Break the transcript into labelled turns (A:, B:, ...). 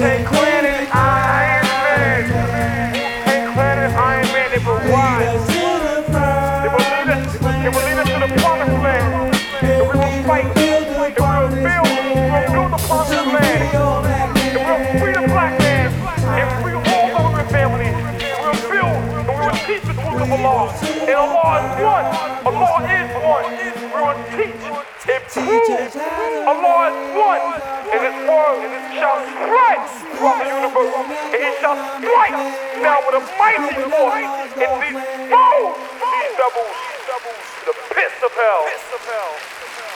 A: Wu-Tang Clan and Iron Man. Wu-Tang Clan and Iron Man, they will rise. They will lead us to the promised land. And we will fight. And we will build the promised land. And we will free the black man. And free all immigrant families. And we will build and we will teach the truth of Allah. And Allah is one. Allah is one. We will teach and prove Allah is one. And His word shall spread throughout the universe. And He shall strike down with a mighty force. And these rebels to the pits of hell.